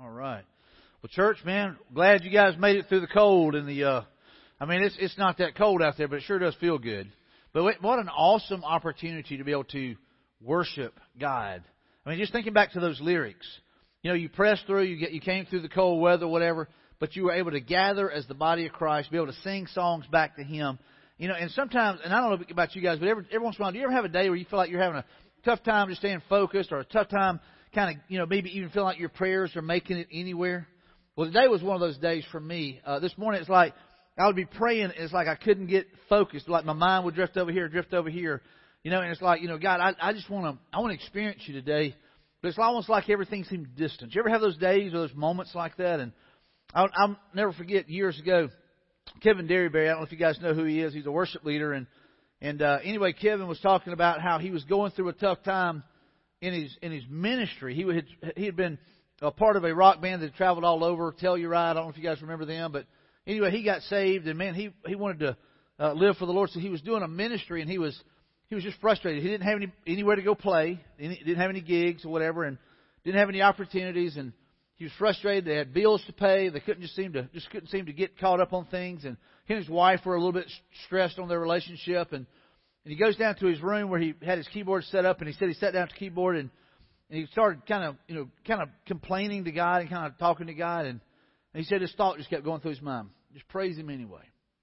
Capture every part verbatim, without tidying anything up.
All right. Well, church, man, glad you guys made it through the cold and the. Uh, I mean, it's it's not that cold out there, but it sure does feel good. But wait, what an awesome opportunity to be able to worship God. I mean, just thinking back to those lyrics. You know, you pressed through, you get, you came through the cold weather, whatever, but you were able to gather as the body of Christ, be able to sing songs back to Him. You know, and sometimes, and I don't know about you guys, but every, every once in a while, do you ever have a day where you feel like you're having a tough time just staying focused, or a tough time kind of, you know, maybe even feeling like your prayers are making it anywhere? Well, today was one of those days for me. Uh, this morning, it's like I would be praying. It's like I couldn't get focused. Like my mind would drift over here, drift over here. You know, and it's like, you know, God, I, I just want to, I want to experience you today. But it's almost like everything seems distant. You ever have those days or those moments like that? And I'll, I'll never forget years ago, Kevin Derryberry, I don't know if you guys know who he is. He's a worship leader. And, and uh, anyway, Kevin was talking about how he was going through a tough time in his in his ministry. He had, he had been a part of a rock band that traveled all over, Telluride. I don't know if you guys remember them, but anyway, he got saved, and man, he he wanted to uh, live for the Lord. So he was doing a ministry, and he was he was just frustrated. He didn't have any anywhere to go play. He didn't have any gigs or whatever, and didn't have any opportunities. And he was frustrated. They had bills to pay. They couldn't just seem to just couldn't seem to get caught up on things. And he and his wife were a little bit stressed on their relationship. And and he goes down to his room where he had his keyboard set up, and he said he sat down at the keyboard and. And he started kind of, you know, kind of complaining to God and kind of talking to God. And, and he said his thought just kept going through his mind. Just praise Him anyway.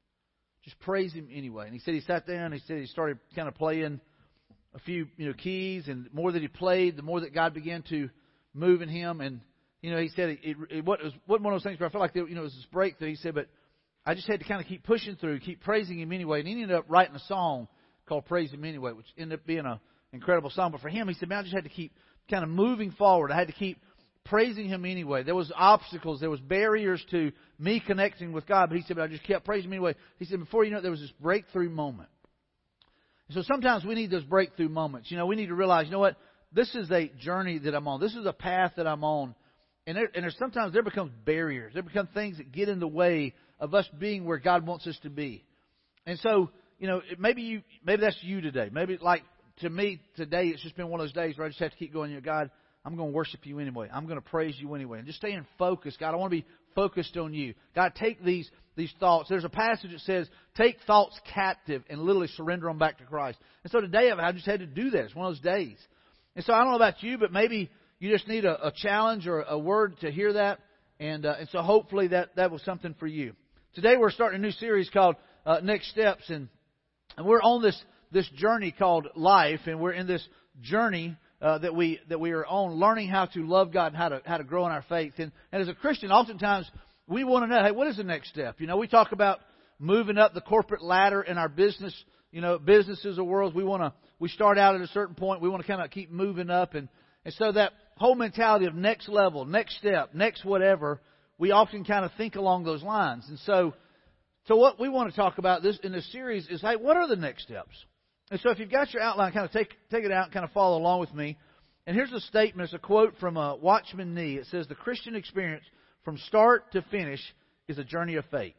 Just praise Him anyway. And he said he sat down and he said he started kind of playing a few, you know, keys. And the more that he played, the more that God began to move in him. And, you know, he said it, it, it wasn't one of those things where I felt like, there, you know, it was this breakthrough. He said, but I just had to kind of keep pushing through, keep praising Him anyway. And he ended up writing a song called Praise Him Anyway, which ended up being an incredible song. But for him, he said, man, I just had to keep kind of moving forward. I had to keep praising Him anyway. There was obstacles. There was barriers to me connecting with God. But he said, but I just kept praising Him anyway. He said, before you know it, there was this breakthrough moment. And so sometimes we need those breakthrough moments. You know, we need to realize, you know what? This is a journey that I'm on. This is a path that I'm on. And, there, and there's sometimes there becomes barriers. There become things that get in the way of us being where God wants us to be. And so, you know, maybe you, maybe that's you today. Maybe like, to me, today, it's just been one of those days where I just have to keep going, you know, God, I'm going to worship You anyway. I'm going to praise You anyway. And just staying focused. God, I want to be focused on You. God, take these these thoughts. There's a passage that says, take thoughts captive and literally surrender them back to Christ. And so today, I just had to do that. It's one of those days. And so I don't know about you, but maybe you just need a, a challenge or a word to hear that. And uh, and so hopefully that, that was something for you. Today, we're starting a new series called uh, Next Steps. And, and we're on this this journey called life, and we're in this journey uh, that we that we are on, learning how to love God and how to how to grow in our faith. And, and as a Christian, oftentimes we want to know, hey, what is the next step? You know, we talk about moving up the corporate ladder in our business, you know, businesses or worlds. We want to we start out at a certain point. We want to kind of keep moving up, and and so that whole mentality of next level, next step, next whatever, we often kind of think along those lines. And so, so what we want to talk about this in this series is, hey, what are the next steps? And so if you've got your outline, kind of take take it out and kind of follow along with me. And here's a statement. It's a quote from uh, Watchman Nee. It says, the Christian experience from start to finish is a journey of faith.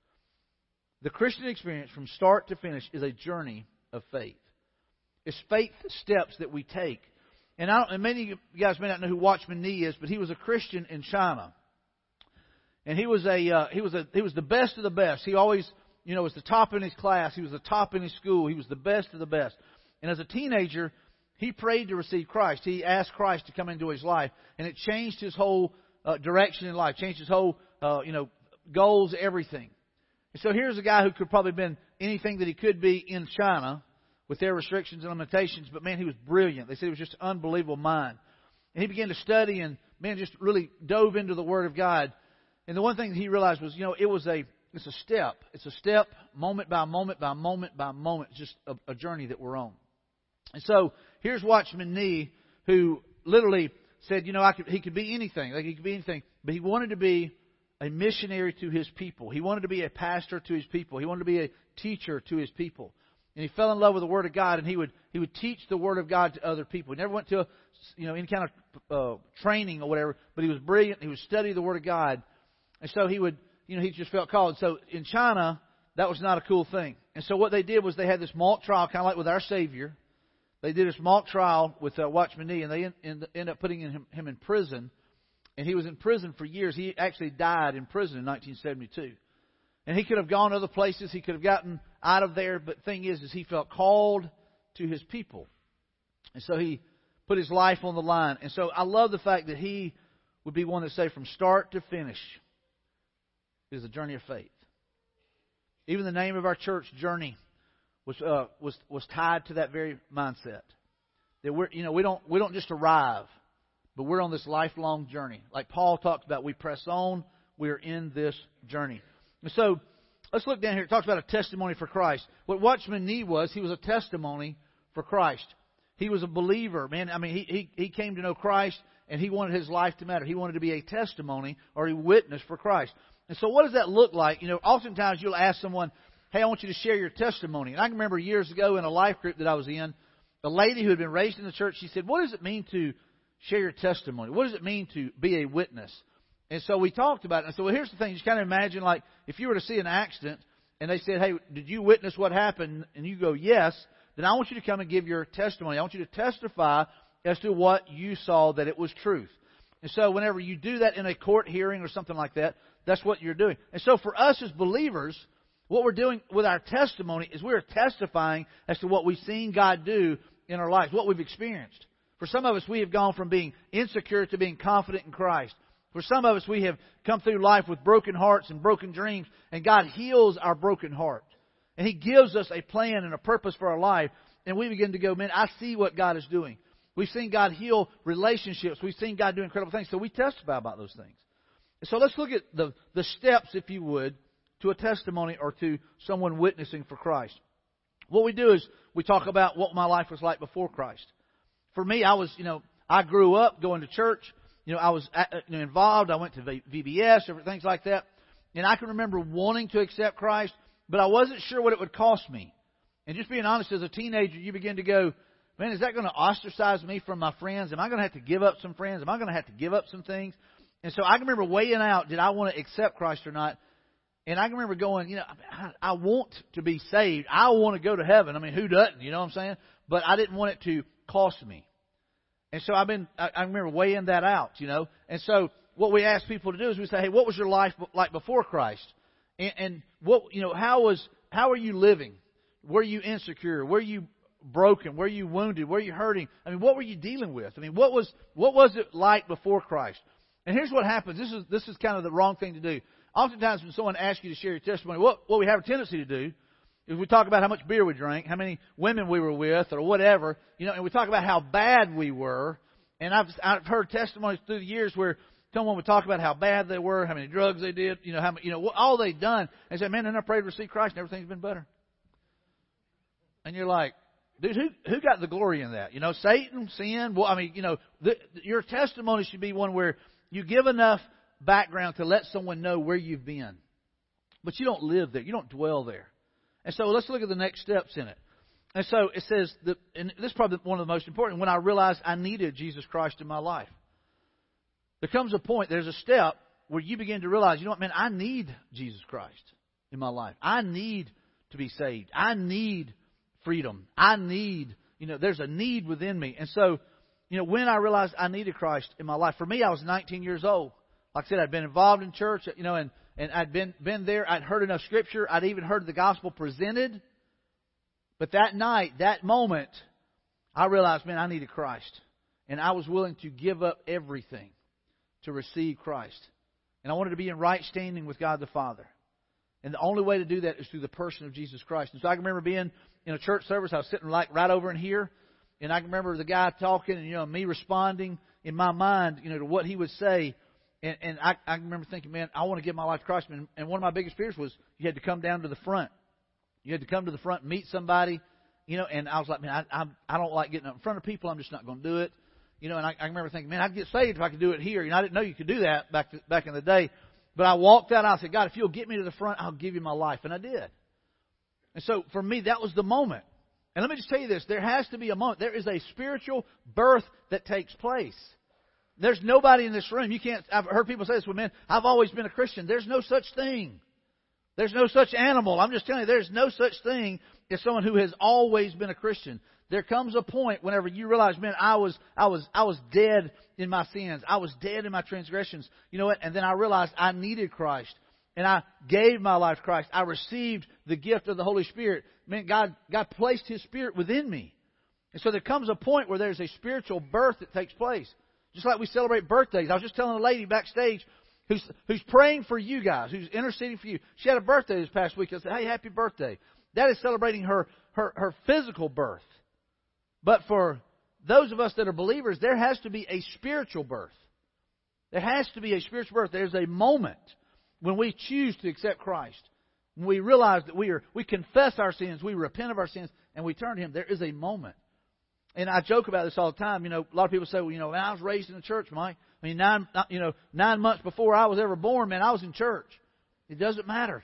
The Christian experience from start to finish is a journey of faith. It's faith steps that we take. And, I don't, and many of you guys may not know who Watchman Nee is, but he was a Christian in China. And he was a uh, he was a he was the best of the best. He always, you know, was the top in his class. He was the top in his school. He was the best of the best. And as a teenager, he prayed to receive Christ. He asked Christ to come into his life. And it changed his whole uh, direction in life. Changed his whole, uh, you know, goals, everything. And so here's a guy who could probably have been anything that he could be in China with their restrictions and limitations. But, man, he was brilliant. They said he was just an unbelievable mind. And he began to study and, man, just really dove into the Word of God. And the one thing that he realized was, you know, it was a It's a step. It's a step, moment by moment by moment by moment. It's just a, a journey that we're on. And so here's Watchman Nee, who literally said, you know, I could, he could be anything. Like he could be anything. But he wanted to be a missionary to his people. He wanted to be a pastor to his people. He wanted to be a teacher to his people. And he fell in love with the Word of God, and he would he would teach the Word of God to other people. He never went to a, you know any kind of uh, training or whatever, but he was brilliant. He would study the Word of God, and so he would. You know, he just felt called. So in China, that was not a cool thing. And so what they did was they had this mock trial, kind of like with our Savior. They did this mock trial with uh, Watchman Nee, and they end, end up putting him, him in prison And he was in prison for years. He actually died in prison in nineteen seventy-two. And he could have gone other places. He could have gotten out of there. But the thing is, is he felt called to his people. And so he put his life on the line. And so I love the fact that he would be one that say from start to finish is a journey of faith. Even the name of our church, Journey, was uh, was was tied to that very mindset. That we're you know we don't we don't just arrive, but we're on this lifelong journey. Like Paul talks about, we press on. We are in this journey. And so let's look down here. It talks about a testimony for Christ. What Watchman Nee was, he was a testimony for Christ. He was a believer, man. I mean, he he he came to know Christ, and he wanted his life to matter. He wanted to be a testimony or a witness for Christ. And so what does that look like? You know, oftentimes you'll ask someone, hey, I want you to share your testimony. And I can remember years ago in a life group that I was in, a lady who had been raised in the church, she said, what does it mean to share your testimony? What does it mean to be a witness? And so we talked about it. And so well, here's the thing. Just kind of imagine, like, if you were to see an accident and they said, hey, did you witness what happened? And you go, yes. Then I want you to come and give your testimony. I want you to testify as to what you saw, that it was truth. And so whenever you do that in a court hearing or something like that, that's what you're doing. And so for us as believers, what we're doing with our testimony is we're testifying as to what we've seen God do in our lives, what we've experienced. For some of us, we have gone from being insecure to being confident in Christ. For some of us, we have come through life with broken hearts and broken dreams, and God heals our broken heart. And He gives us a plan and a purpose for our life, and we begin to go, man, I see what God is doing. We've seen God heal relationships. We've seen God do incredible things, so we testify about those things. So let's look at the, the steps, if you would, to a testimony or to someone witnessing for Christ. What we do is we talk about what my life was like before Christ. For me, I was, you know, I grew up going to church. You know, I was you know, involved. I went to V B S, or things like that. And I can remember wanting to accept Christ, but I wasn't sure what it would cost me. And just being honest, as a teenager, you begin to go, man, is that going to ostracize me from my friends? Am I going to have to give up some friends? Am I going to have to give up some things? And so I can remember weighing out, did I want to accept Christ or not? And I can remember going, you know, I, I want to be saved. I want to go to heaven. I mean, who doesn't? You know what I'm saying? But I didn't want it to cost me. And so I've been, I, I remember weighing that out, you know. And so what we ask people to do is we say, hey, what was your life like before Christ? And, and what, you know, how was, how are you living? Were you insecure? Were you broken? Were you wounded? Were you hurting? I mean, what were you dealing with? I mean, what was, what was it like before Christ? And here's what happens. This is this is kind of the wrong thing to do. Oftentimes when someone asks you to share your testimony, what, what we have a tendency to do is we talk about how much beer we drank, how many women we were with, or whatever, you know, and we talk about how bad we were. And I've I've heard testimonies through the years where someone would talk about how bad they were, how many drugs they did, you know, how you know all they've done, and say, man, then I prayed to receive Christ, and everything's been better. And you're like, dude, who who got the glory in that? You know, Satan, sin. Well, I mean, you know, the, your testimony should be one where you give enough background to let someone know where you've been. But you don't live there. You don't dwell there. And so let's look at the next steps in it. And so it says, that, and this is probably one of the most important, when I realized I needed Jesus Christ in my life. There comes a point, there's a step where you begin to realize, you know what, man, I need Jesus Christ in my life. I need to be saved. I need freedom. I need, you know, there's a need within me. And so, you know, when I realized I needed Christ in my life, for me, I was nineteen years old. Like I said, I'd been involved in church, you know, and, and I'd been, been there. I'd heard enough Scripture. I'd even heard the gospel presented. But that night, that moment, I realized, man, I needed Christ. And I was willing to give up everything to receive Christ. And I wanted to be in right standing with God the Father. And the only way to do that is through the person of Jesus Christ. And so I can remember being in a church service. I was sitting like right over in here. And I can remember the guy talking and, you know, me responding in my mind, you know, to what he would say. And, and I, I remember thinking, man, I want to give my life to Christ. And, and one of my biggest fears was you had to come down to the front. You had to come to the front and meet somebody, you know. And I was like, man, I, I, I don't like getting up in front of people. I'm just not going to do it. You know, and I, I remember thinking, man, I'd get saved if I could do it here. You know, I didn't know you could do that back to, back in the day. But I walked out and I said, God, if you'll get me to the front, I'll give you my life. And I did. And so for me, that was the moment. And let me just tell you this. There has to be a moment. There is a spiritual birth that takes place. There's nobody in this room. You can't. I've heard people say this, well, man, I've always been a Christian. There's no such thing. There's no such animal. I'm just telling you, there's no such thing as someone who has always been a Christian. There comes a point whenever you realize, man, I was, I was, I was dead in my sins. I was dead in my transgressions. You know what? And then I realized I needed Christ. And I gave my life to Christ. I received the gift of the Holy Spirit. Man, God, God placed His Spirit within me. And so there comes a point where there's a spiritual birth that takes place. Just like we celebrate birthdays. I was just telling a lady backstage who's, who's praying for you guys, who's interceding for you. She had a birthday this past week. I said, hey, happy birthday. That is celebrating her, her, her physical birth. But for those of us that are believers, there has to be a spiritual birth. There has to be a spiritual birth. There's a moment when we choose to accept Christ. When we realize that we are, we confess our sins, we repent of our sins, and we turn to Him. There is a moment. And I joke about this all the time. You know, a lot of people say, well, you know, man, I was raised in the church, Mike. I mean, nine, you know, nine months before I was ever born, man, I was in church. It doesn't matter.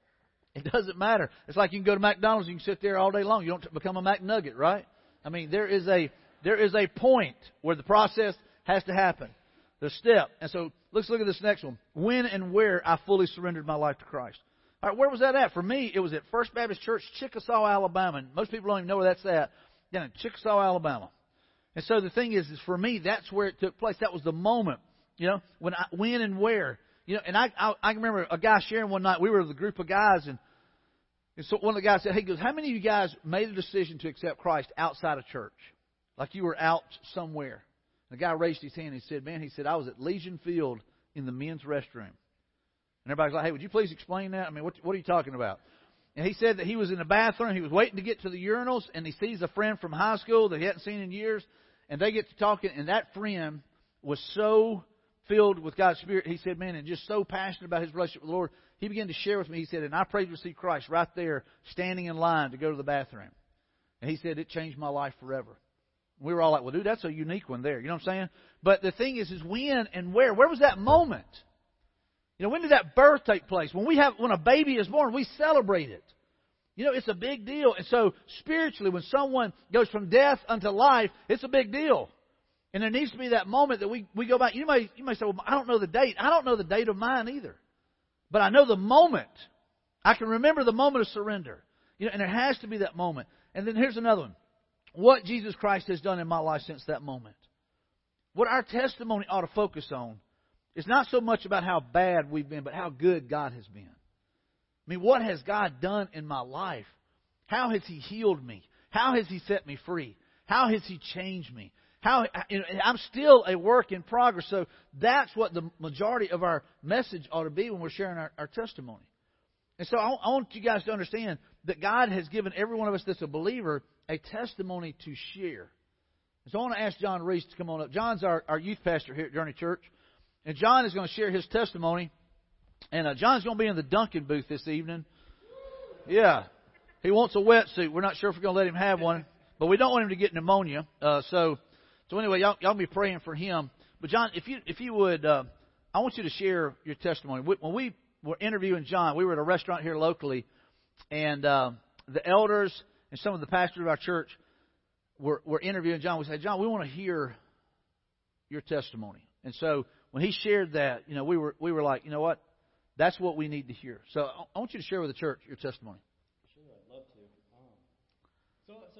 It doesn't matter. It's like you can go to McDonald's, you can sit there all day long. You don't become a McNugget, right? I mean, there is a there is a point where the process has to happen. The step. And so let's look at this next one. When and where I fully surrendered my life to Christ. All right, where was that at? For me, it was at First Baptist Church, Chickasaw, Alabama. And most people don't even know where that's at. Down in Chickasaw, Alabama. And so the thing is, is for me, that's where it took place. That was the moment, you know, when I, when and where. You know, and I, I, I remember a guy sharing one night, we were with a group of guys, and, and so one of the guys said, hey, he goes, how many of you guys made a decision to accept Christ outside of church? Like you were out somewhere. And the guy raised his hand and he said, man, he said, I was at Legion Field in the men's restroom. And everybody's like, hey, would you please explain that? I mean, what, what are you talking about? And he said that he was in the bathroom. He was waiting to get to the urinals, and he sees a friend from high school that he hadn't seen in years. And they get to talking, and that friend was so filled with God's Spirit. He said, man, and just so passionate about his relationship with the Lord. He began to share with me. He said, and I prayed to receive Christ right there, standing in line to go to the bathroom. And he said, it changed my life forever. We were all like, well, dude, that's a unique one there. You know what I'm saying? But the thing is, is when and where? Where was that moment? You know, when did that birth take place? When we have, when a baby is born, we celebrate it. You know, it's a big deal. And so, spiritually, when someone goes from death unto life, it's a big deal. And there needs to be that moment that we, we go back. You may, you may say, well, I don't know the date. I don't know the date of mine either. But I know the moment. I can remember the moment of surrender. You know, and there has to be that moment. And then here's another one. What Jesus Christ has done in my life since that moment. What our testimony ought to focus on is not so much about how bad we've been, but how good God has been. I mean, what has God done in my life? How has He healed me? How has He set me free? How has He changed me? How you know, I'm still a work in progress. So that's what the majority of our message ought to be when we're sharing our, our testimony. And so I, I want you guys to understand that God has given every one of us that's a believer a testimony to share. So I want to ask John Reese to come on up. John's our, our youth pastor here at Journey Church. And John is going to share his testimony. And uh, John's going to be in the Duncan booth this evening. Yeah. He wants a wetsuit. We're not sure if we're going to let him have one. But we don't want him to get pneumonia. Uh, so so anyway, y'all, y'all be praying for him. But John, if you if you would, uh, I want you to share your testimony. When we were interviewing John, we were at a restaurant here locally. And uh, the elders and some of the pastors of our church were, were interviewing John. We said, John, we want to hear your testimony. And so when he shared that, you know, we were we were like, you know what? That's what we need to hear. So I want you to share with the church your testimony. Sure, I'd love to. Um, so, so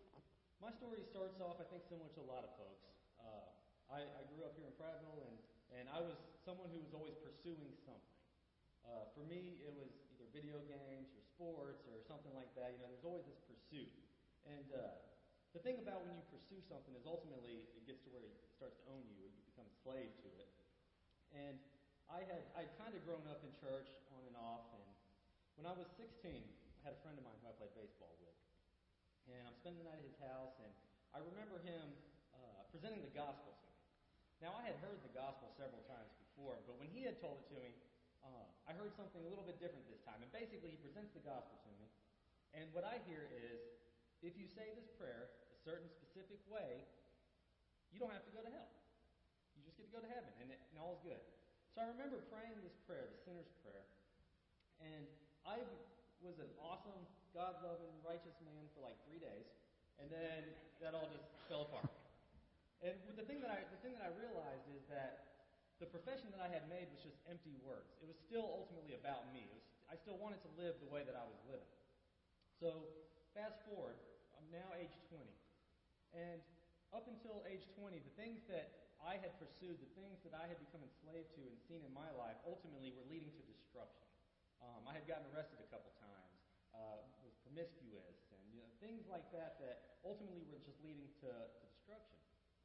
my story starts off, I think, similar to a lot of folks. Uh, I, I grew up here in Prattville, and, and I was someone who was always pursuing something. Uh, for me, it was either video games or sports or something like that. You know, there's always this pursuit. And uh, the thing about when you pursue something is ultimately it gets to where it starts to own you. You become a slave to it. And I had I'd kind of grown up in church on and off, and when I was sixteen, I had a friend of mine who I played baseball with, and I'm spending the night at his house, and I remember him uh, presenting the gospel to me. Now, I had heard the gospel several times before, but when he had told it to me, uh, I heard something a little bit different this time, and basically he presents the gospel to me, and what I hear is, if you say this prayer a certain specific way, you don't have to go to hell. You just get to go to heaven, and, it, and all is good. So I remember praying this prayer, the sinner's prayer, and I was an awesome, God-loving, righteous man for like three days, and then that all just fell apart. And the thing that I the thing that I realized is that the profession that I had made was just empty words. It was still ultimately about me. It was, I still wanted to live the way that I was living. So fast forward, I'm now age twenty. And up until age twenty, the things that I had pursued, the things that I had become enslaved to and seen in my life, ultimately were leading to destruction. Um, I had gotten arrested a couple times, uh, was promiscuous, and you know, things like that that ultimately were just leading to, to destruction.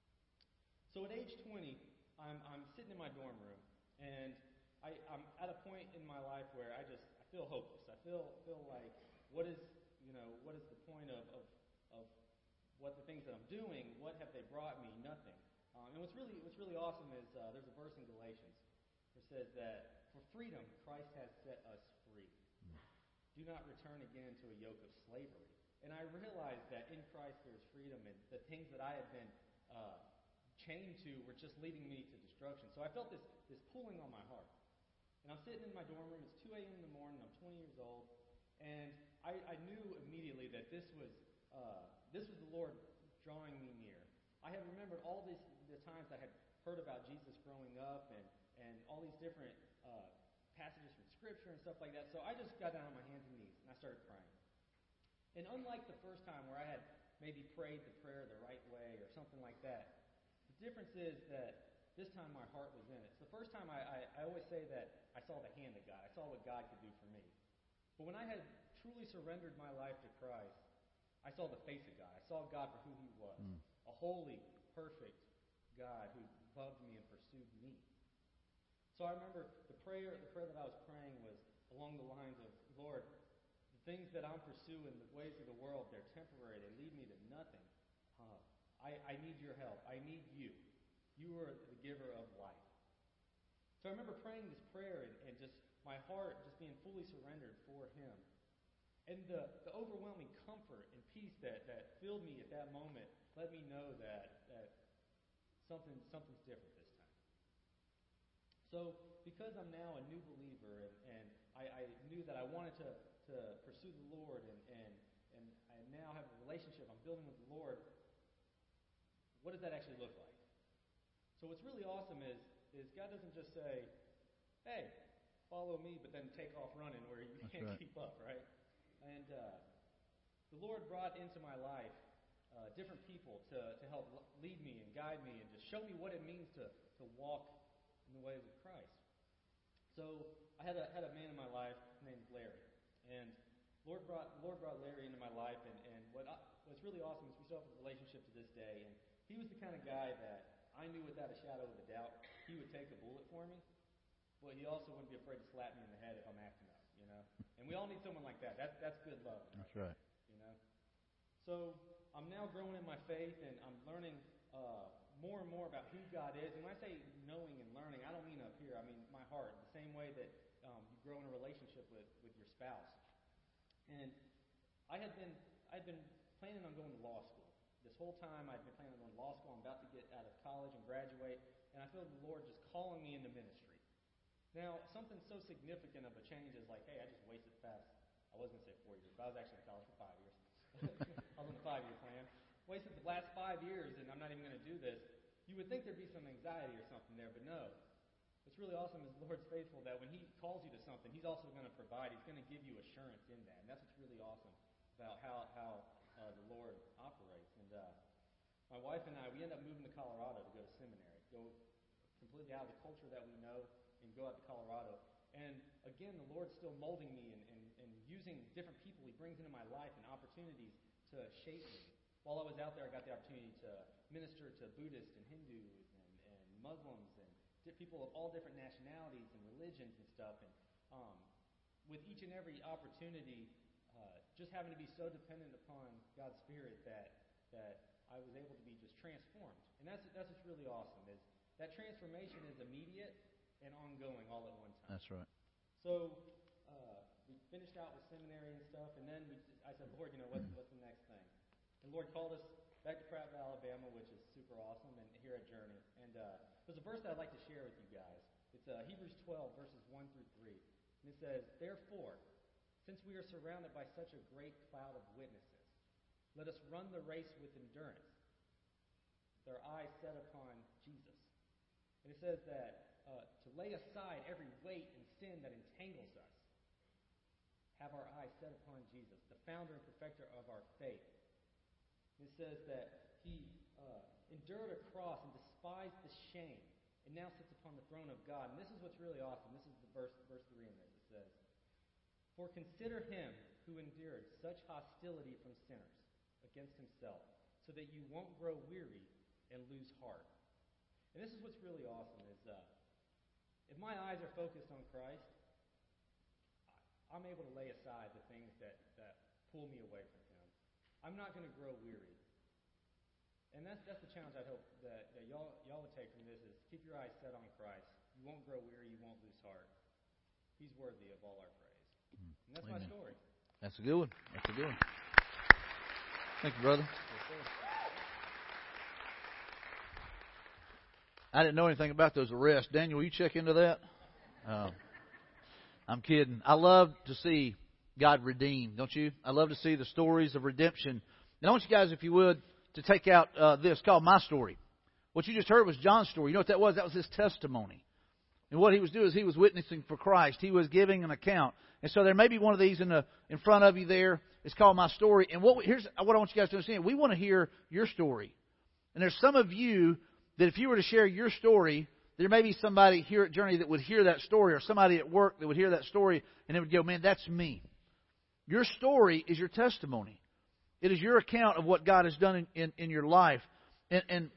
So at age twenty, I'm, I'm sitting in my dorm room, and I, I'm at a point in my life where I just I feel hopeless. I feel feel like what is you know what is the point of of, of what the things that I'm doing? What have they brought me? Nothing. Um, and what's really what's really awesome is uh, there's a verse in Galatians that says that for freedom Christ has set us free. Do not return again to a yoke of slavery. And I realized that in Christ there's freedom, and the things that I had been uh, chained to were just leading me to destruction. So I felt this this pulling on my heart. And I'm sitting in my dorm room. It's two a.m. in the morning. I'm twenty years old, and I, I knew immediately that this was uh, this was the Lord drawing me near. I had remembered all these the times I had heard about Jesus growing up, and and all these different uh, passages from Scripture and stuff like that. So I just got down on my hands and knees and I started praying. And unlike the first time where I had maybe prayed the prayer the right way or something like that, the difference is that this time my heart was in it. So the first time I, I, I always say that I saw the hand of God. I saw what God could do for me. But when I had truly surrendered my life to Christ, I saw the face of God. I saw God for who He was. Mm. A holy, perfect God who loved me and pursued me. So I remember the prayer, the prayer that I was praying was along the lines of, Lord, the things that I'm pursuing, the ways of the world, they're temporary. They lead me to nothing. Uh, I, I need your help. I need you. You are the giver of life. So I remember praying this prayer and, and just my heart just being fully surrendered for Him. And the, the overwhelming comfort and peace that, that filled me at that moment let me know that, that something something's different this time. So because I'm now a new believer, and, and I, I knew that I wanted to, to pursue the Lord, and, and, and I now have a relationship I'm building with the Lord, what does that actually look like? So what's really awesome is, is God doesn't just say, hey, follow me, but then take off running where you That's can't right. keep up, right? And uh, the Lord brought into my life uh, different people to, to help lead me and guide me and just show me what it means to, to walk in the ways of Christ. So I had a had a man in my life named Larry, and Lord brought Lord brought Larry into my life, and, and what I, what's really awesome is we still have a relationship to this day, and he was the kind of guy that I knew without a shadow of a doubt he would take a bullet for me, but he also wouldn't be afraid to slap me in the head if I'm acting up, you know. And we all need someone like that. That's that's good love. That's right. You know. So I'm now growing in my faith, and I'm learning uh, more and more about who God is. And when I say knowing and learning, I don't mean up here. I mean my heart. The same way that um, you grow in a relationship with, with your spouse. And I had been I'd been planning on going to law school. This whole time I'd been planning on going to law school. I'm about to get out of college and graduate, and I feel the Lord just calling me into ministry. Now, something so significant of a change is like, hey, I just wasted the past, I was going to say four years, but I was actually in college for five years. I was on the five-year plan. Wasted the last five years, and I'm not even going to do this. You would think there'd be some anxiety or something there, but no. What's really awesome is the Lord's faithful that when He calls you to something, He's also going to provide. He's going to give you assurance in that, and that's what's really awesome about how, how uh, the Lord operates. And uh, my wife and I, we end up moving to Colorado to go to seminary, go completely out of the culture that we know, and go out to Colorado. And again, the Lord's still molding me and, and, and using different people He brings into my life and opportunities to shape me. While I was out there, I got the opportunity to minister to Buddhists and Hindus and, and Muslims and people of all different nationalities and religions and stuff. And um, with each and every opportunity, uh, just having to be so dependent upon God's Spirit that that I was able to be just transformed. And that's that's what's really awesome is that transformation is immediate and ongoing all at one time. That's right. So uh, we finished out with seminary and stuff, and then we, I said, Lord, you know, what's, what's the next thing? And the Lord called us back to Prattville, Alabama, which is super awesome, and here at Journey. And uh, there's a verse that I'd like to share with you guys. It's uh, Hebrews twelve, verses one through three. And it says, therefore, since we are surrounded by such a great cloud of witnesses, let us run the race with endurance, with our eyes set upon Jesus. And it says that uh, lay aside every weight and sin that entangles us. Have our eyes set upon Jesus, the founder and perfecter of our faith. It says that he uh, endured a cross and despised the shame, and now sits upon the throne of God. And this is what's really awesome. This is the verse, verse three in this. It says, "For consider him who endured such hostility from sinners against himself, so that you won't grow weary and lose heart." And this is what's really awesome, is uh, if my eyes are focused on Christ, I'm able to lay aside the things that, that pull me away from him. I'm not going to grow weary. And that's that's the challenge I hope that, that y'all y'all would take from this, is keep your eyes set on Christ. You won't grow weary, you won't lose heart. He's worthy of all our praise. And that's Amen. My story. That's a good one. That's a good one. Thank you, brother. I didn't know anything about those arrests. Daniel, will you check into that? Uh, I'm kidding. I love to see God redeem, don't you? I love to see the stories of redemption. And I want you guys, if you would, to take out uh, this called My Story. What you just heard was John's story. You know what that was? That was his testimony. And what he was doing is he was witnessing for Christ. He was giving an account. And so there may be one of these in the in front of you there. It's called My Story. And what we, here's what I want you guys to understand. We want to hear your story. And there's some of you that if you were to share your story, there may be somebody here at Journey that would hear that story, or somebody at work that would hear that story, and they would go, man, that's me. Your story is your testimony. It is your account of what God has done in, in, in your life. And, and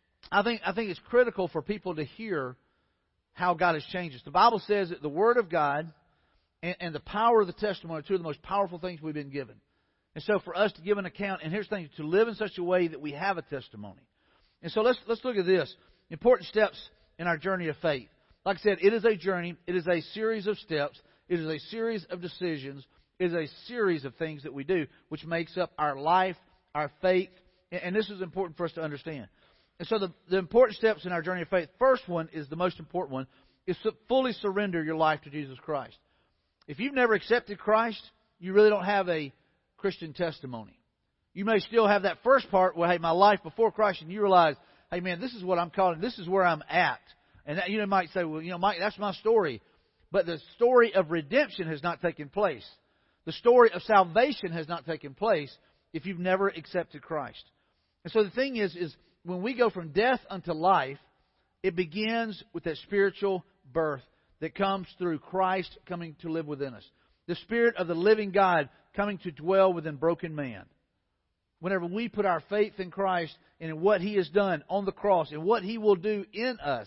I think I think it's critical for people to hear how God has changed us. The Bible says that the Word of God and, and the power of the testimony are two of the most powerful things we've been given. And so for us to give an account, and here's the thing, to live in such a way that we have a testimony. And so let's let's look at this. Important steps in our journey of faith. Like I said, it is a journey. It is a series of steps. It is a series of decisions. It is a series of things that we do, which makes up our life, our faith. And this is important for us to understand. And so the, the important steps in our journey of faith, first one is the most important one, is to fully surrender your life to Jesus Christ. If you've never accepted Christ, you really don't have a Christian testimony. You may still have that first part where, hey, my life before Christ, and you realize, hey, man, this is what I'm calling, this is where I'm at. And that, you know, might say, well, you know, Mike, that's my story. But the story of redemption has not taken place. The story of salvation has not taken place if you've never accepted Christ. And so the thing is, is when we go from death unto life, it begins with that spiritual birth that comes through Christ coming to live within us. The Spirit of the living God coming to dwell within broken man. Whenever we put our faith in Christ and in what He has done on the cross and what He will do in us,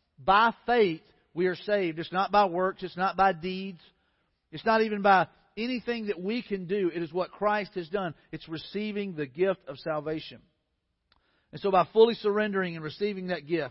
by faith we are saved. It's not by works. It's not by deeds. It's not even by anything that we can do. It is what Christ has done. It's receiving the gift of salvation. And so by fully surrendering and receiving that gift,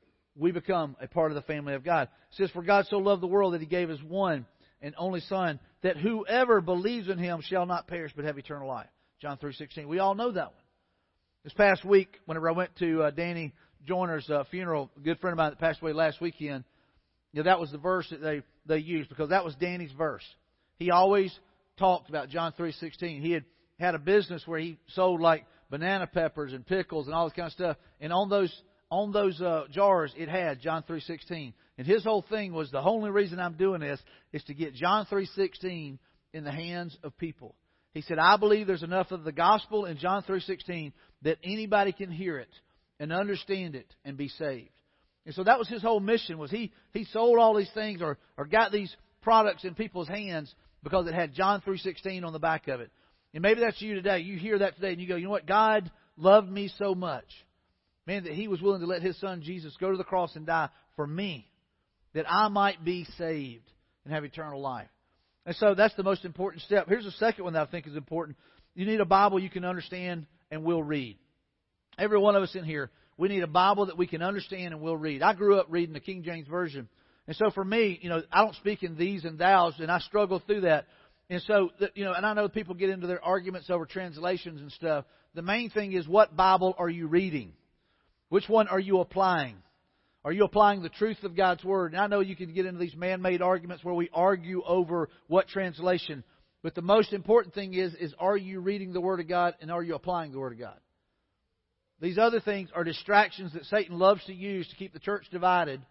we become a part of the family of God. It says, "For God so loved the world that He gave His one and only Son, that whoever believes in Him shall not perish but have eternal life." John three sixteen. We all know that one. This past week, whenever I went to uh, Danny Joyner's uh, funeral, a good friend of mine that passed away last weekend, you know, that was the verse that they, they used, because that was Danny's verse. He always talked about John three sixteen. He had had a business where he sold like banana peppers and pickles and all this kind of stuff. And on those on those uh, jars, it had John three sixteen. And his whole thing was, the only reason I'm doing this is to get John three sixteen in the hands of people. He said, I believe there's enough of the gospel in John three sixteen that anybody can hear it and understand it and be saved. And so that was his whole mission, was he, he sold all these things or, or got these products in people's hands because it had John three sixteen on the back of it. And maybe that's you today. You hear that today and you go, you know what? God loved me so much, man, that He was willing to let His Son Jesus go to the cross and die for me, that I might be saved and have eternal life. And so that's the most important step. Here's the second one that I think is important. You need a Bible you can understand and will read. Every one of us in here, we need a Bible that we can understand and will read. I grew up reading the King James Version. And so for me, you know, I don't speak in these and thous, and I struggle through that. And so, you know, and I know people get into their arguments over translations and stuff. The main thing is, what Bible are you reading? Which one are you applying? Are you applying the truth of God's Word? And I know you can get into these man-made arguments where we argue over what translation. But the most important thing is, is are you reading the Word of God and are you applying the Word of God? These other things are distractions that Satan loves to use to keep the church divided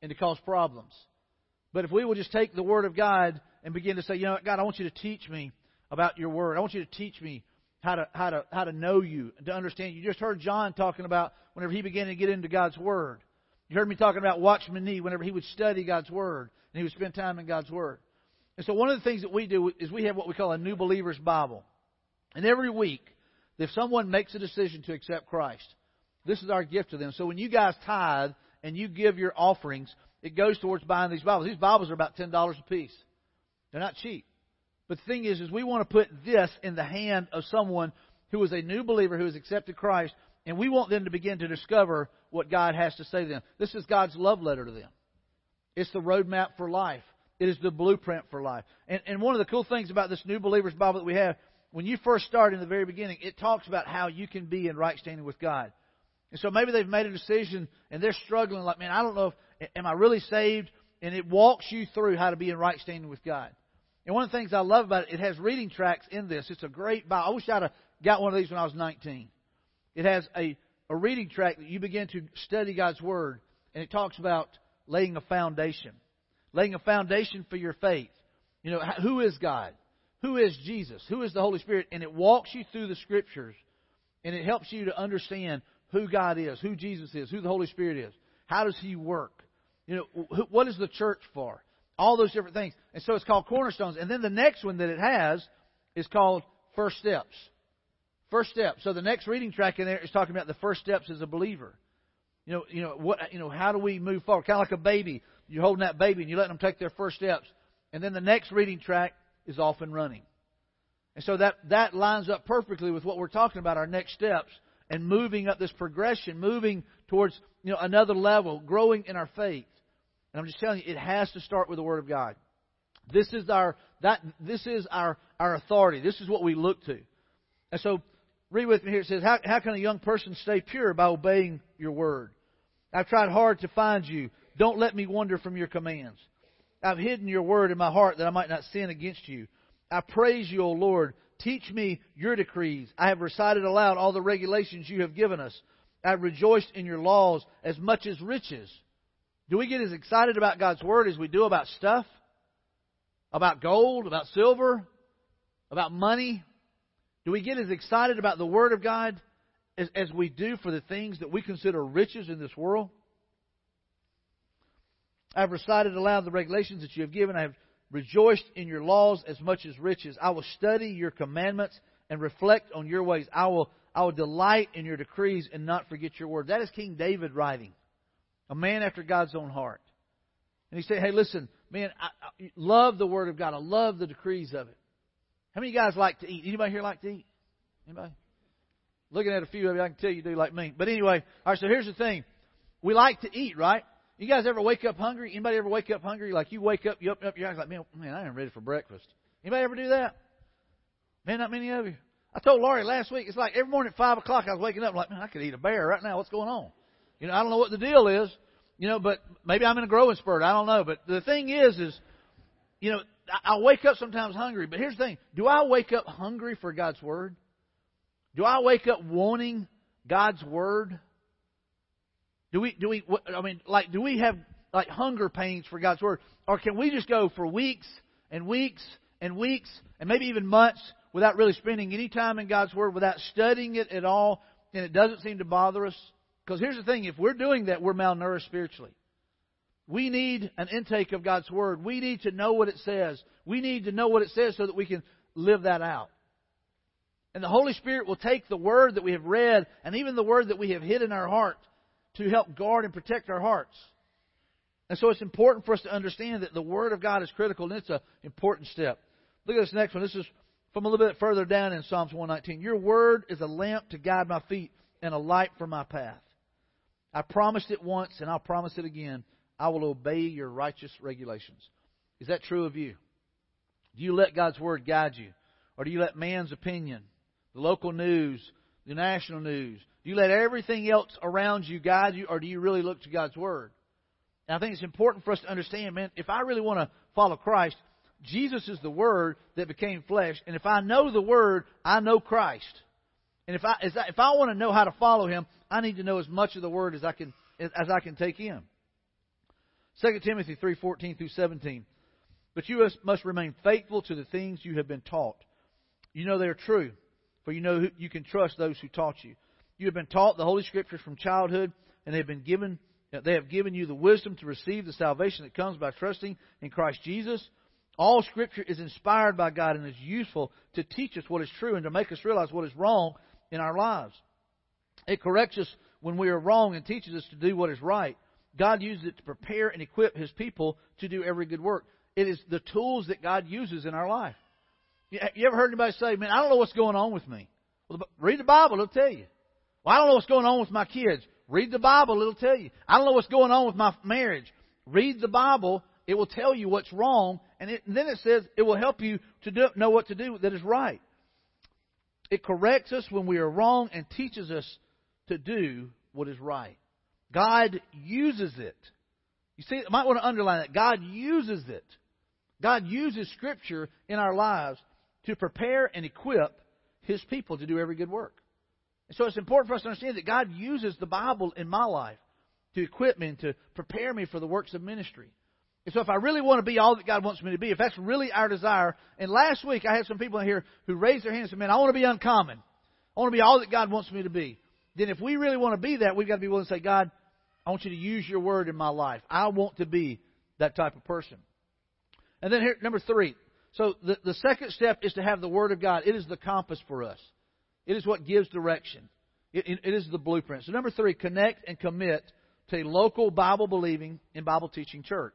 and to cause problems. But if we will just take the Word of God and begin to say, you know, God, I want you to teach me about your Word. I want you to teach me how to how to how to know you, to understand you. You just heard John talking about whenever he began to get into God's Word. You heard me talking about Watchman Nee whenever he would study God's Word and he would spend time in God's Word. And so one of the things that we do is we have what we call a New Believer's Bible. And every week, if someone makes a decision to accept Christ, this is our gift to them. So when you guys tithe and you give your offerings, it goes towards buying these Bibles. These Bibles are about ten dollars a piece. They're not cheap. But the thing is, is we want to put this in the hand of someone who is a new believer, who has accepted Christ, and we want them to begin to discover what God has to say to them. This is God's love letter to them. It's the roadmap for life. It is the blueprint for life. And, and one of the cool things about this New Believer's Bible that we have, when you first start in the very beginning, it talks about how you can be in right standing with God. And so maybe they've made a decision and they're struggling like, man, I don't know if, am I really saved? And it walks you through how to be in right standing with God. And one of the things I love about it, it has reading tracks in this. It's a great Bible. I wish I'd have got one of these when I was nineteen. It has a, a reading track that you begin to study God's Word. And it talks about laying a foundation. Laying a foundation for your faith. You know, who is God? Who is Jesus? Who is the Holy Spirit? And it walks you through the Scriptures. And it helps you to understand who God is, who Jesus is, who the Holy Spirit is. How does He work? You know, what is the church for? All those different things. And so it's called Cornerstones. And then the next one that it has is called First Steps. First Steps. So the next reading track in there is talking about the first steps as a believer. You know, you know what? You know, how do we move forward? Kind of like a baby. You're holding that baby and you let them take their first steps. And then the next reading track is off and running. And so that, that lines up perfectly with what we're talking about, our next steps, and moving up this progression, moving towards, you know, another level, growing in our faith. And I'm just telling you, it has to start with the Word of God. This is our that this is our, our authority. This is what we look to. And so, read with me here. It says, how, how can a young person stay pure? By obeying your Word. I've tried hard to find you. Don't let me wander from your commands. I've hidden your Word in my heart that I might not sin against you. I praise you, O Lord. Teach me your decrees. I have recited aloud all the regulations you have given us. I've rejoiced in your laws as much as riches. Do we get as excited about God's Word as we do about stuff? About gold? About silver? About money? Do we get as excited about the Word of God as, as we do for the things that we consider riches in this world? I've recited aloud the regulations that you have given. I have rejoiced in your laws as much as riches. I will study your commandments and reflect on your ways. I will, I will delight in your decrees and not forget your word. That is King David writing. A man after God's own heart. And he said, hey, listen, man, I, I love the Word of God. I love the decrees of it. How many of you guys like to eat? Anybody here like to eat? Anybody? Looking at a few of you, I can tell you do like me. But anyway, all right, so here's the thing. We like to eat, right? You guys ever wake up hungry? Anybody ever wake up hungry? Like you wake up, you open up your eyes like, man, man, I am ready for breakfast. Anybody ever do that? Man, not many of you. I told Laurie last week, it's like every morning at five o'clock I was waking up like, man, I could eat a bear right now. What's going on? You know, I don't know what the deal is, you know, but maybe I'm in a growing spurt. I don't know. But the thing is, is, you know, I wake up sometimes hungry. But here's the thing. Do I wake up hungry for God's Word? Do I wake up wanting God's Word? Do we, do we, I mean, like, do we have, like, hunger pains for God's Word? Or can we just go for weeks and weeks and weeks and maybe even months without really spending any time in God's Word, without studying it at all, and it doesn't seem to bother us? Because here's the thing, if we're doing that, we're malnourished spiritually. We need an intake of God's Word. We need to know what it says. We need to know what it says so that we can live that out. And the Holy Spirit will take the Word that we have read and even the Word that we have hid in our heart to help guard and protect our hearts. And so it's important for us to understand that the Word of God is critical, and it's an important step. Look at this next one. This is from a little bit further down in Psalms one nineteen. Your Word is a lamp to guide my feet and a light for my path. I promised it once, and I'll promise it again. I will obey your righteous regulations. Is that true of you? Do you let God's Word guide you? Or do you let man's opinion, the local news, the national news, do you let everything else around you guide you, or do you really look to God's Word? And I think it's important for us to understand, man, if I really want to follow Christ, Jesus is the Word that became flesh. And if I know the Word, I know Christ. And if I if I want to know how to follow Him, I need to know as much of the Word as I can as I can take in. Second Timothy three fourteen through seventeen. But you must remain faithful to the things you have been taught. You know they are true, for you know you can trust those who taught you. You have been taught the Holy Scriptures from childhood, and they have been given they have given you the wisdom to receive the salvation that comes by trusting in Christ Jesus. All Scripture is inspired by God and is useful to teach us what is true and to make us realize what is wrong in our lives. It corrects us when we are wrong and teaches us to do what is right. God uses it to prepare and equip His people to do every good work. It is the tools that God uses in our life. You ever heard anybody say, man, I don't know what's going on with me? Well, read the Bible, it'll tell you. Well, I don't know what's going on with my kids. Read the Bible, it'll tell you. I don't know what's going on with my marriage. Read the Bible, it will tell you what's wrong. And, it, and then it says it will help you to do, know what to do that is right. It corrects us when we are wrong and teaches us to do what is right. God uses it. You see, I might want to underline that. God uses it. God uses Scripture in our lives to prepare and equip His people to do every good work. And so it's important for us to understand that God uses the Bible in my life to equip me and to prepare me for the works of ministry. And so if I really want to be all that God wants me to be, if that's really our desire, and last week I had some people in here who raised their hands and said, man, I want to be uncommon. I want to be all that God wants me to be. Then if we really want to be that, we've got to be willing to say, God, I want you to use your word in my life. I want to be that type of person. And then here, number three. So the, the second step is to have the Word of God. It is the compass for us. It is what gives direction. It, it, it is the blueprint. So number three, connect and commit to a local Bible-believing and Bible-teaching church.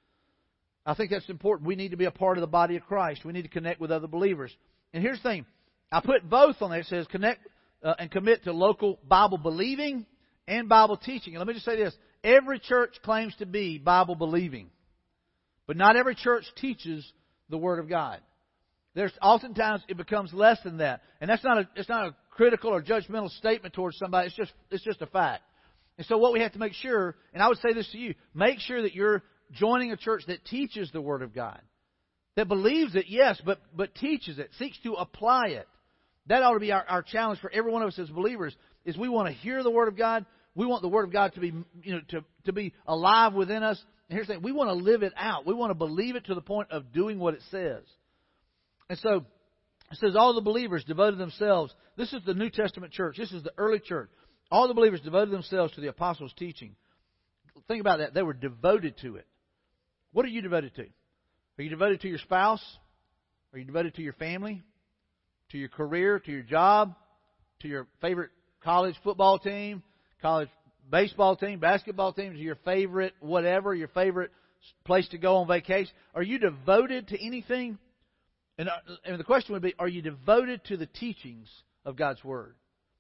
I think that's important. We need to be a part of the body of Christ. We need to connect with other believers. And here's the thing. I put both on there. It says connect uh, and commit to local Bible-believing and Bible-teaching. And let me just say this. Every church claims to be Bible-believing. But not every church teaches the Word of God. There's oftentimes it becomes less than that. And that's not a it's not a critical or judgmental statement towards somebody. It's just it's just a fact. And so what we have to make sure, and I would say this to you, make sure that you're joining a church that teaches the Word of God. That believes it, yes, but but teaches it, seeks to apply it. That ought to be our, our challenge for every one of us as believers, is we want to hear the Word of God. We want the Word of God to be you know to, to be alive within us. And here's the thing, we want to live it out. We want to believe it to the point of doing what it says. And so, it says all the believers devoted themselves. This is the New Testament church. This is the early church. All the believers devoted themselves to the apostles' teaching. Think about that. They were devoted to it. What are you devoted to? Are you devoted to your spouse? Are you devoted to your family? To your career? To your job? To your favorite college football team? College baseball team, basketball team, is your favorite whatever, your favorite place to go on vacation? Are you devoted to anything? And, and the question would be, are you devoted to the teachings of God's Word?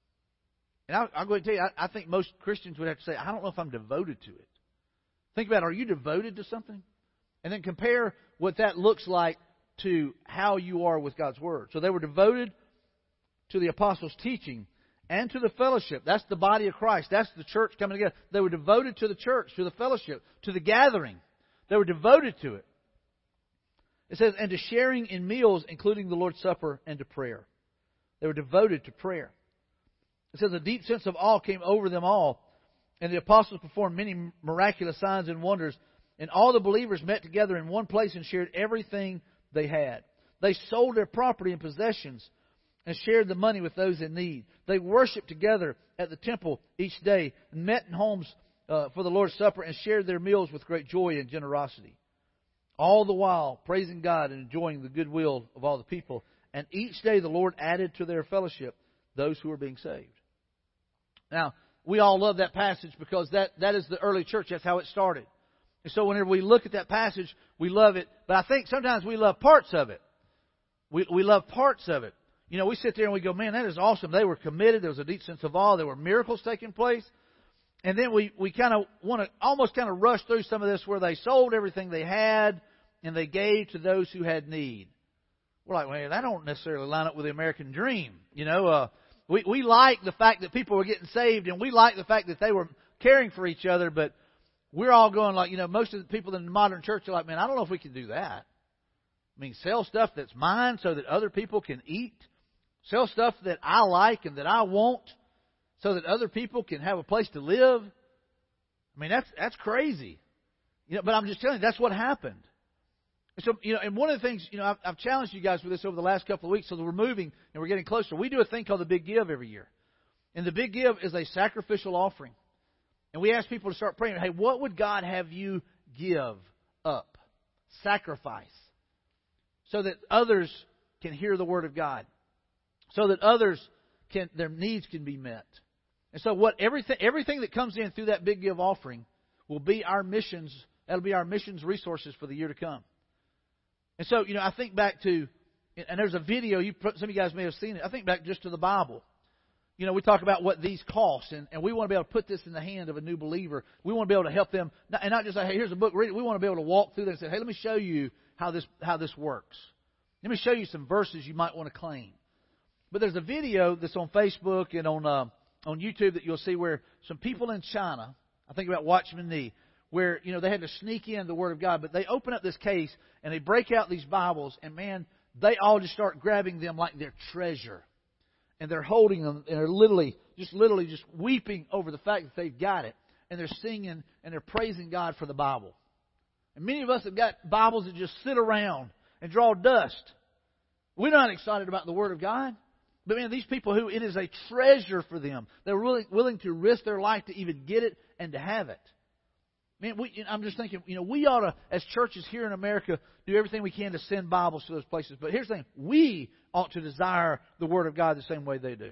And I'll, I'll go ahead and tell you, I, I think most Christians would have to say, I don't know if I'm devoted to it. Think about it. Are you devoted to something? And then compare what that looks like to how you are with God's Word. So they were devoted to the apostles' teaching and to the fellowship. That's the body of Christ. That's the church coming together. They were devoted to the church, to the fellowship, to the gathering. They were devoted to it. It says, and to sharing in meals, including the Lord's Supper, and to prayer. They were devoted to prayer. It says a deep sense of awe came over them all, and the apostles performed many miraculous signs and wonders, and all the believers met together in one place and shared everything they had. They sold their property and possessions and shared the money with those in need. They worshiped together at the temple each day, and met in homes uh, for the Lord's Supper, and shared their meals with great joy and generosity. All the while praising God and enjoying the goodwill of all the people. And each day the Lord added to their fellowship those who were being saved. Now, we all love that passage because that, that is the early church. That's how it started. And so whenever we look at that passage, we love it. But I think sometimes we love parts of it. We, we love parts of it. You know, we sit there and we go, man, that is awesome. They were committed. There was a deep sense of awe. There were miracles taking place. And then we, we kind of want to almost kind of rush through some of this where they sold everything they had and they gave to those who had need. We're like, well, that don't necessarily line up with the American dream. You know, uh, we, we like the fact that people were getting saved, and we like the fact that they were caring for each other, but we're all going like, you know, most of the people in the modern church are like, man, I don't know if we can do that. I mean, sell stuff that's mine so that other people can eat. Sell stuff that I like and that I want so that other people can have a place to live. I mean, that's that's crazy. You know, but I'm just telling you, that's what happened. And so, you know, and one of the things, you know, I've, I've challenged you guys with this over the last couple of weeks, so that we're moving and we're getting closer. We do a thing called the Big Give every year. And the Big Give is a sacrificial offering. And we ask people to start praying, hey, what would God have you give up? Sacrifice. So that others can hear the Word of God. So that others can, their needs can be met. And so what everything everything that comes in through that Big Give offering will be our missions, that'll be our missions resources for the year to come. And so, you know, I think back to, and there's a video, you some of you guys may have seen it, I think back just to the Bible. You know, we talk about what these cost, and, and we want to be able to put this in the hand of a new believer. We want to be able to help them, and not just say, hey, here's a book, read it. We want to be able to walk through that and say, hey, let me show you how this how this works. Let me show you some verses you might want to claim. But there's a video that's on Facebook and on uh, on YouTube that you'll see where some people in China, I think about Watchman Nee, where, you know, they had to sneak in the Word of God, but they open up this case and they break out these Bibles, and man, they all just start grabbing them like their treasure. And they're holding them, and they're literally, just literally just weeping over the fact that they've got it. And they're singing, and they're praising God for the Bible. And many of us have got Bibles that just sit around and draw dust. We're not excited about the Word of God. But man, these people who, it is a treasure for them. They're really willing to risk their life to even get it and to have it. Man, we, I'm just thinking, you know, we ought to, as churches here in America, do everything we can to send Bibles to those places. But here's the thing. We ought to desire the Word of God the same way they do.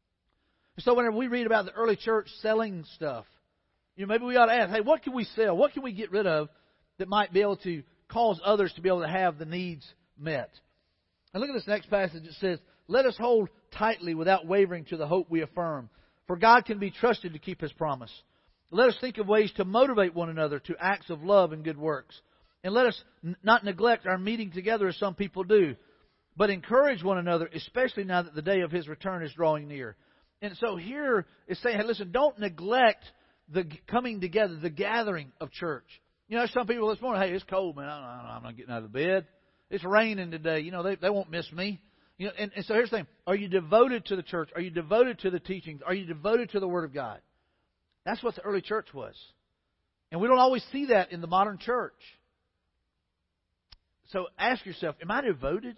And so whenever we read about the early church selling stuff, you know, maybe we ought to ask, hey, what can we sell? What can we get rid of that might be able to cause others to be able to have the needs met? And look at this next passage. It says, let us hold tightly without wavering to the hope we affirm. For God can be trusted to keep His promise. Let us think of ways to motivate one another to acts of love and good works. And let us n- not neglect our meeting together as some people do, but encourage one another, especially now that the day of His return is drawing near. And so here is saying, hey, listen, don't neglect the coming together, the gathering of church. You know, some people this morning, hey, it's cold, man. I don't, I'm not getting out of bed. It's raining today. You know, they, they won't miss me. You know, and, and so here's the thing. Are you devoted to the church? Are you devoted to the teachings? Are you devoted to the Word of God? That's what the early church was. And we don't always see that in the modern church. So ask yourself, am I devoted?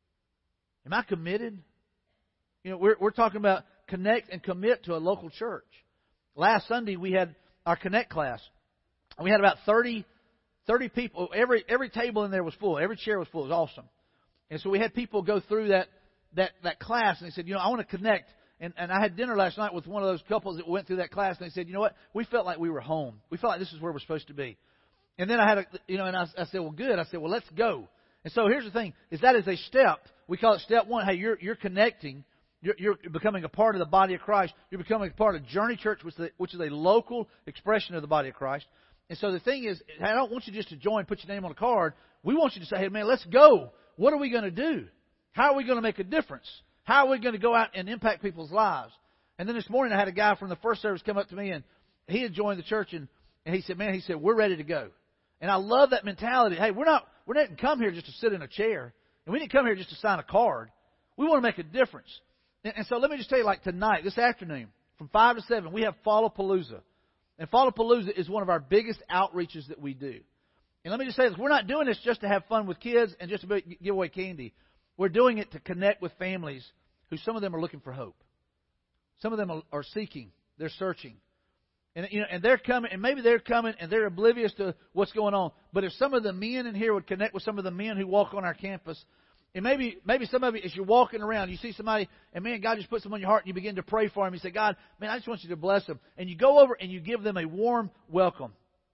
Am I committed? You know, we're, we're talking about connect and commit to a local church. Last Sunday we had our Connect class. We had about thirty, thirty people. Every every table in there was full. Every chair was full. It was awesome. And so we had people go through that that, that class, and they said, you know, I want to connect. And, and I had dinner last night with one of those couples that went through that class, and they said, you know what? We felt like we were home. We felt like this is where we're supposed to be. And then I had a, you know, and I, I said, well, good. I said, well, let's go. And so here's the thing, is that is a step. We call it step one. Hey, you're, you're connecting. You're, you're becoming a part of the body of Christ. You're becoming a part of Journey Church, which is, a, which is a local expression of the body of Christ. And so the thing is, I don't want you just to join, put your name on a card. We want you to say, hey, man, let's go. What are we going to do? How are we going to make a difference? How are we going to go out and impact people's lives? And then this morning I had a guy from the first service come up to me, and he had joined the church, and, and he said, man, he said, we're ready to go. And I love that mentality. Hey, we're not, we didn't come here just to sit in a chair. And we didn't come here just to sign a card. We want to make a difference. And, and so let me just tell you, like tonight, this afternoon, from five to seven, we have Fallapalooza. And Fallapalooza is one of our biggest outreaches that we do. And let me just say this, we're not doing this just to have fun with kids and just to give away candy. We're doing it to connect with families who some of them are looking for hope. Some of them are, are seeking. They're searching. And, you know, and they're coming, and maybe they're coming and they're oblivious to what's going on. But if some of the men in here would connect with some of the men who walk on our campus, and maybe maybe some of you, as you're walking around, you see somebody, and man, God just puts them on your heart, and you begin to pray for them. You say, God, man, I just want you to bless them. And you go over and you give them a warm welcome.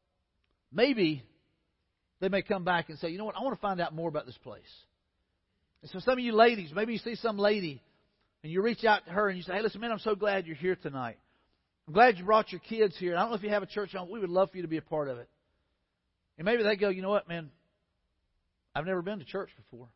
Maybe they may come back and say, you know what, I want to find out more about this place. And so some of you ladies, maybe you see some lady, and you reach out to her and you say, hey, listen, man, I'm so glad you're here tonight. I'm glad you brought your kids here. I don't know if you have a church home. We would love for you to be a part of it. And maybe they go, you know what, man, I've never been to church before.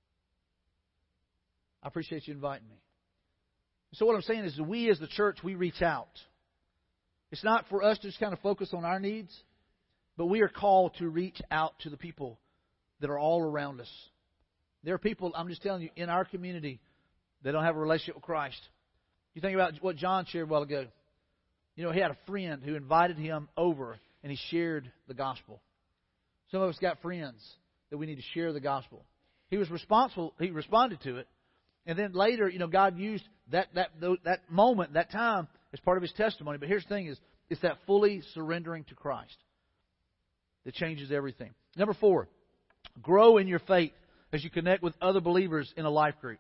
I appreciate you inviting me. So what I'm saying is that we as the church, we reach out. It's not for us to just kind of focus on our needs, but we are called to reach out to the people that are all around us. There are people, I'm just telling you, in our community that don't have a relationship with Christ. You think about what John shared a while ago. You know, he had a friend who invited him over and he shared the gospel. Some of us got friends that we need to share the gospel. He was responsible. He responded to it. And then later, you know, God used that, that, that moment, that time, as part of His testimony. But here's the thing is, it's that fully surrendering to Christ that changes everything. Number four, grow in your faith as you connect with other believers in a life group.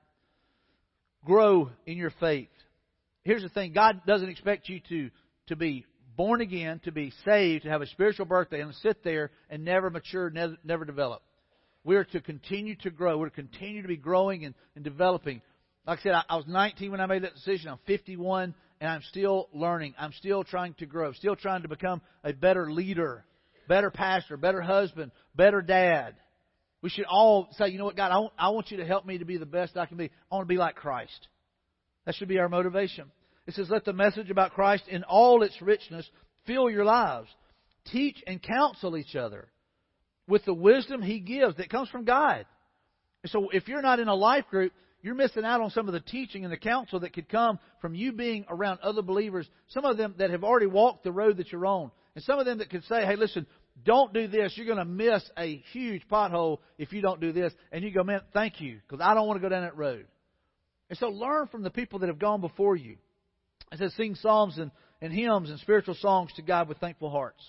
Grow in your faith. Here's the thing. God doesn't expect you to, to be born again, to be saved, to have a spiritual birthday and sit there and never mature, never, never develop. We are to continue to grow. We're to continue to be growing and, and developing. Like I said, I, I was nineteen when I made that decision. I'm fifty-one, and I'm still learning. I'm still trying to grow. Still trying to become a better leader, better pastor, better husband, better dad. We should all say, you know what, God, I want, I want you to help me to be the best I can be. I want to be like Christ. That should be our motivation. It says, let the message about Christ in all its richness fill your lives. Teach and counsel each other with the wisdom He gives that comes from God. And so if you're not in a life group, you're missing out on some of the teaching and the counsel that could come from you being around other believers, some of them that have already walked the road that you're on. And some of them that could say, hey, listen, don't do this. You're going to miss a huge pothole if you don't do this. And you go, man, thank you, because I don't want to go down that road. And so learn from the people that have gone before you. It says sing psalms and, and hymns and spiritual songs to God with thankful hearts.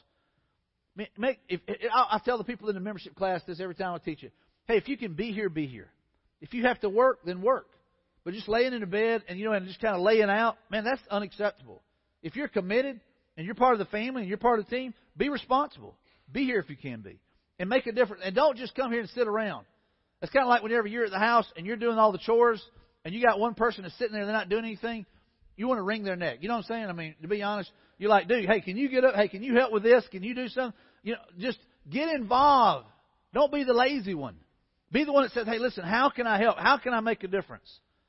Make, if, I, I tell the people in the membership class this every time I teach it. Hey, if you can be here, be here. If you have to work, then work. But just laying in a bed and, you know, and just kind of laying out, man, that's unacceptable. If you're committed and you're part of the family and you're part of the team, be responsible. Be here if you can be. And make a difference. And don't just come here and sit around. It's kind of like whenever you're at the house and you're doing all the chores and you got one person that's sitting there and they're not doing anything, you want to wring their neck. You know what I'm saying? I mean, to be honest, you're like, dude, hey, can you get up? Hey, can you help with this? Can you do something? You know, just get involved. Don't be the lazy one. Be the one that says, hey, listen, how can I help? How can I make a difference?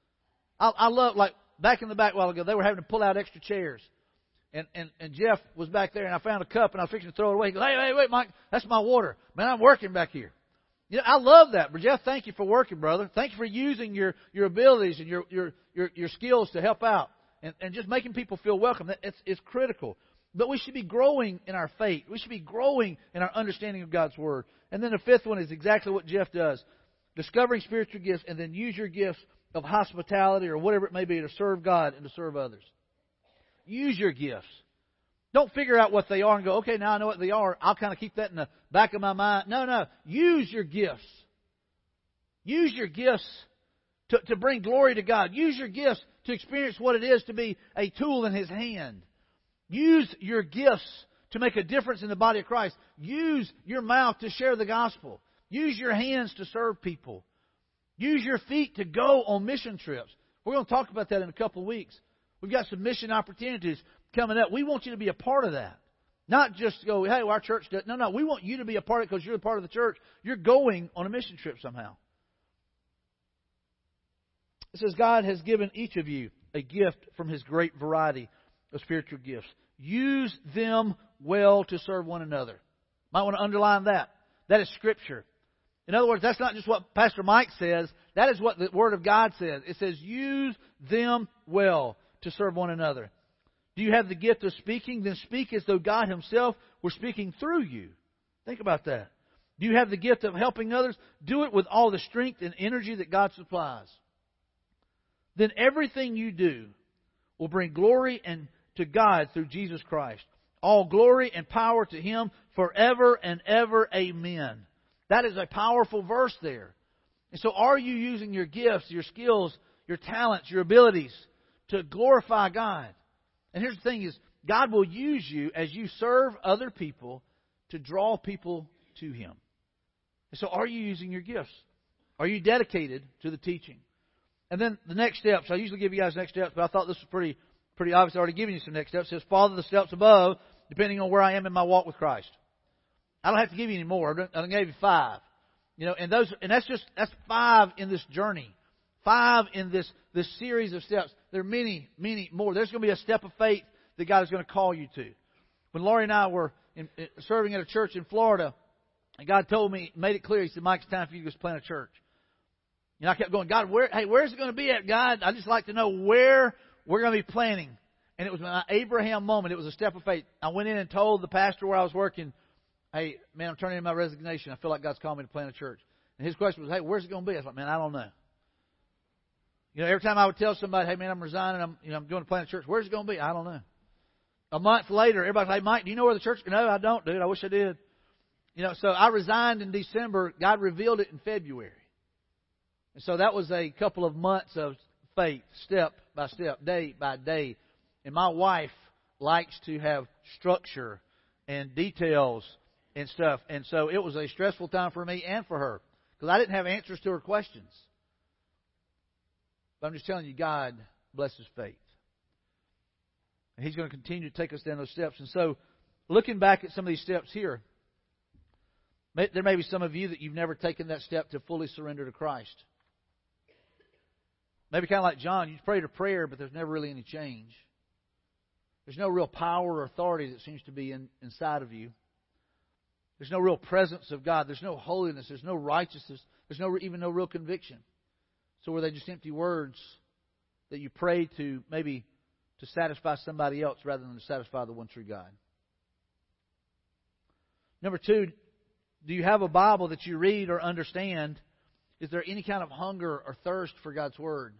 I, I love, like, back in the back a while ago, they were having to pull out extra chairs. And, and, and Jeff was back there, and I found a cup, and I was fixing to throw it away. He goes, hey, hey, wait, Mike, that's my water. Man, I'm working back here. You know, I love that. But Jeff, thank you for working, brother. Thank you for using your, your abilities and your, your, your, your skills to help out. And, and just making people feel welcome. It's, it's critical. But we should be growing in our faith. We should be growing in our understanding of God's Word. And then the fifth one is exactly what Jeff does. Discovering spiritual gifts, and then use your gifts of hospitality or whatever it may be to serve God and to serve others. Use your gifts. Don't figure out what they are and go, okay, now I know what they are. I'll kind of keep that in the back of my mind. No, no. Use your gifts. Use your gifts to, to bring glory to God. Use your gifts to experience what it is to be a tool in His hand. Use your gifts to make a difference in the body of Christ. Use your mouth to share the gospel. Use your hands to serve people. Use your feet to go on mission trips. We're going to talk about that in a couple of weeks. We've got some mission opportunities coming up. We want you to be a part of that. Not just go, hey, well, our church does. No, no. We want you to be a part of it because you're a part of the church. You're going on a mission trip somehow. It says God has given each of you a gift from His great variety of spiritual gifts. Use them well to serve one another. Might want to underline that. That is Scripture. In other words, that's not just what Pastor Mike says. That is what the Word of God says. It says, use them well to serve one another. Do you have the gift of speaking? Then speak as though God Himself were speaking through you. Think about that. Do you have the gift of helping others? Do it with all the strength and energy that God supplies. Then everything you do will bring glory and to God through Jesus Christ. All glory and power to Him forever and ever. Amen. That is a powerful verse there. And so are you using your gifts, your skills, your talents, your abilities to glorify God? And here's the thing is, God will use you as you serve other people to draw people to Him. And so are you using your gifts? Are you dedicated to the teaching? And then the next steps. I usually give you guys next steps, but I thought this was pretty pretty obvious. I've already given you some next steps. It says, follow the steps above, depending on where I am in my walk with Christ. I don't have to give you any more. I gave you five. You know, and those, and that's just, that's five in this journey. Five in this, this series of steps. There are many, many more. There's going to be a step of faith that God is going to call you to. When Laurie and I were in, in, serving at a church in Florida, and God told me, made it clear, He said, Mike, it's time for you to just plant a church. And I kept going, God, where, hey, where's it going to be at, God? I just like to know where we're going to be planting. And it was my Abraham moment. It was a step of faith. I went in and told the pastor where I was working, hey, man, I'm turning in my resignation. I feel like God's called me to plant a church. And his question was, hey, where's it going to be? I was like, man, I don't know. You know, every time I would tell somebody, hey, man, I'm resigning. I'm, you know, I'm going to plant a church. Where's it going to be? I don't know. A month later, everybody's like, Mike, do you know where the church is? No, I don't, dude. I wish I did. You know, so I resigned in December. God revealed it in February. And so that was a couple of months of faith, step by step, day by day. And my wife likes to have structure and details and stuff. And so it was a stressful time for me and for her because I didn't have answers to her questions. But I'm just telling you, God blesses faith. And He's going to continue to take us down those steps. And so, looking back at some of these steps here, there may be some of you that you've never taken that step to fully surrender to Christ. Maybe kind of like John, you prayed a prayer, but there's never really any change. There's no real power or authority that seems to be in, inside of you. There's no real presence of God. There's no holiness. There's no righteousness. There's no even no real conviction. So were they just empty words that you prayed to maybe to satisfy somebody else rather than to satisfy the one true God? Number two, do you have a Bible that you read or understand? Is there any kind of hunger or thirst for God's Word?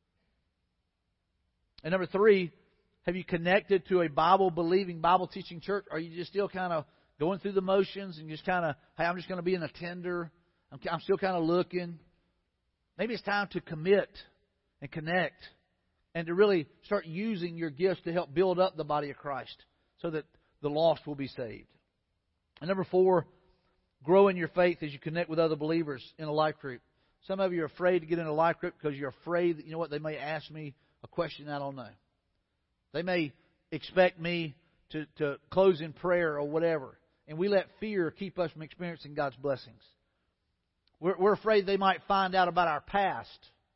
And number three, have you connected to a Bible-believing, Bible-teaching church? Or are you just still kind of going through the motions and just kind of, hey, I'm just going to be an attender. I'm, I'm still kind of looking. Maybe it's time to commit and connect and to really start using your gifts to help build up the body of Christ so that the lost will be saved. And number four, grow in your faith as you connect with other believers in a life group. Some of you are afraid to get in a life group because you're afraid that, you know what, they may ask me a question I don't know. They may expect me to, to close in prayer or whatever. And we let fear keep us from experiencing God's blessings. We're, we're afraid they might find out about our past.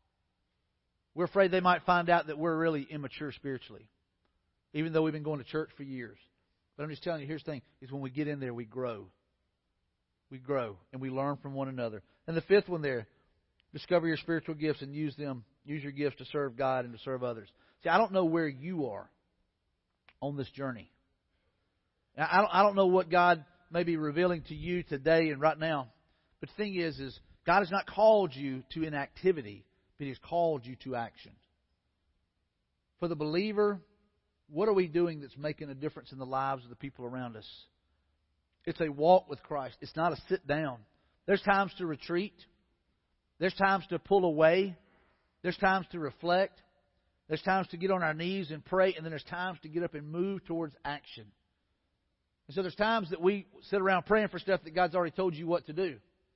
We're afraid they might find out that we're really immature spiritually, even though we've been going to church for years. But I'm just telling you, here's the thing, is when we get in there, we grow. We grow, and we learn from one another. And the fifth one there, discover your spiritual gifts and use them. Use your gifts to serve God and to serve others. See, I don't know where you are on this journey. Now, I don't, I don't know what God may be revealing to you today and right now. But the thing is, is God has not called you to inactivity, but He has called you to action. For the believer, what are we doing that's making a difference in the lives of the people around us? It's a walk with Christ. It's not a sit down. There's times to retreat. There's times to pull away. There's times to reflect. There's times to get on our knees and pray. And then there's times to get up and move towards action. And so there's times that we sit around praying for stuff that God's already told you what to do.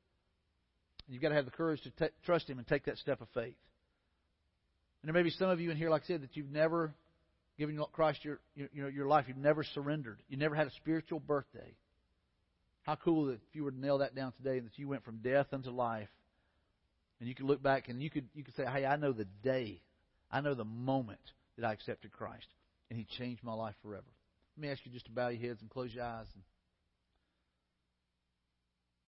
And you've got to have the courage to t- trust Him and take that step of faith. And there may be some of you in here, like I said, that you've never given Christ your, your, you know, your life. You've never surrendered. You never had a spiritual birthday. How cool that if you were to nail that down today and that you went from death unto life. And you could look back and you could you could say, hey, I know the day, I know the moment that I accepted Christ. And He changed my life forever. Let me ask you just to bow your heads and close your eyes. And